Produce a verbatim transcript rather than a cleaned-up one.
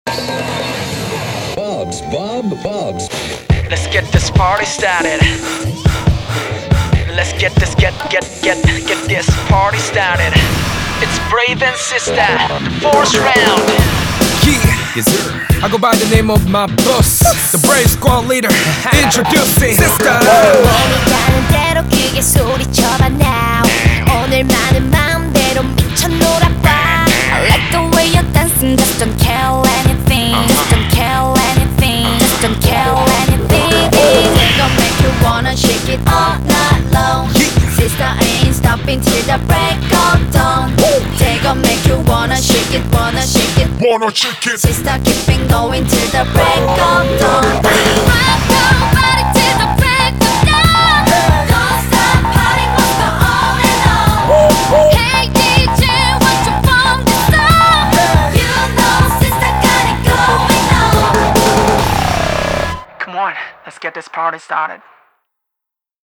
Bob's, Bob, Bob's. Let's get this party started. Let's get this, get, get, get, get this party started. It's Brave and Sister, fourth round. Yeah, yes sir. I go by the name of my boss, the Brave Squad leader. Introducing Sister. 몸이 가는 대로 크게 소리쳐봐 now. 오늘만은 마음대로 미쳐 놀아봐. I like the way you're dancing, just don't care anything. Just don't care anything. Just don't care anything. It's gonna make you wanna shake it all night long. Sister ain't stopping till the break of dawn. They gon' make you wanna shake it, wanna shake it, wanna shake it. Sister keeping going till the break of dawn. Rock your body till the break of dawn. Don't stop, party must go on and on. Hey D J, what you want to stop? You know Sister got it going on. Come on, let's get this party started.